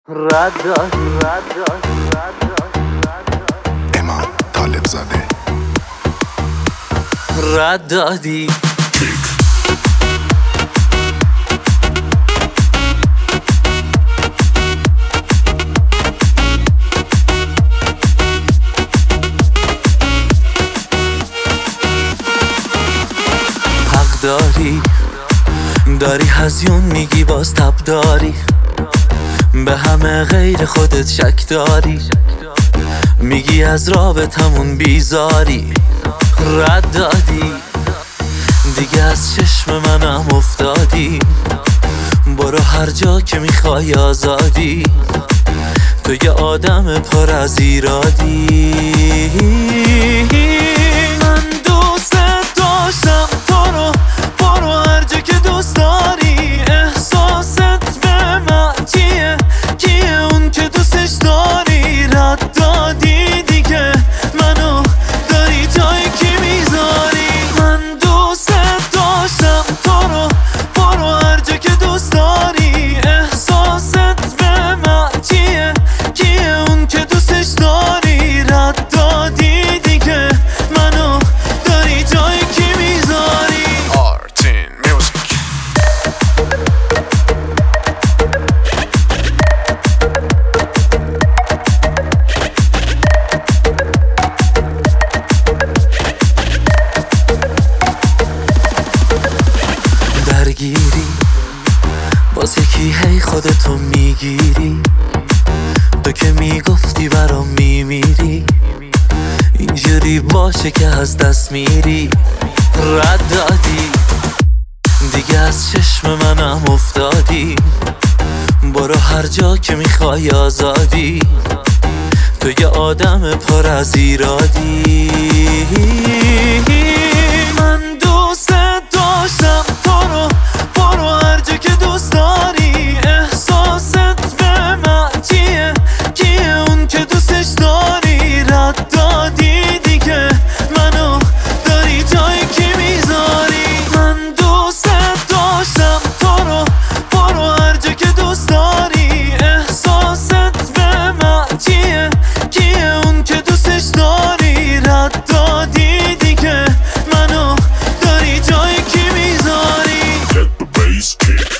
امام طالب زاده رد دادی حق داری هزیون میگی باز تب داری، به همه غیر خودت شک داری، میگی از رابطمون بیزاری. رد دادی دیگه از چشم منم افتادی، برو هر جا که میخوای آزادی، تو یه آدم پر از ایرادی. من دوست داشتم تو رو، برو هر جا که دوست داری. احساست به من چیه؟ کیه اون که دوستش داری؟ رد دادی دیگه منو داری جای کی میذاری؟ من دوست داشتم تو رو، برو هر جا که دوست داری. احساست به من چیه؟ کیه اون که دوستش داری؟ رد دادی دیگه منو داری جای کی میذاری؟ آرتین میوزیک. درگیری باز یکی هی خودتو میگیری، تو که میگفتی برام میمیری، اینجوری باشه که از دست میری. رد دادی دیگه از چشم منم افتادی، برو هر جا که میخوای آزادی، تو یه آدم پر از ایرادی. من دوست داشتم تو رو، برو هر جا که دوست داری. احساست به من چیه؟ کیه اون که دوستش داری؟ رد دادی دیگه منو داری جای کی میذاری؟ من دوست داشتم تو رو، برو هر جا که دوست داری. احساست به من چیه؟ کیه اون که دوستش داری؟ رد دادی دیگه منو داری جای کی میذاری؟ Let the bass kick.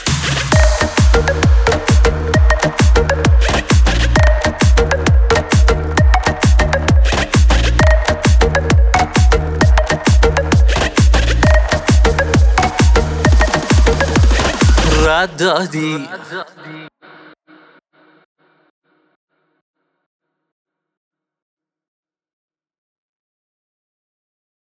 رد دادی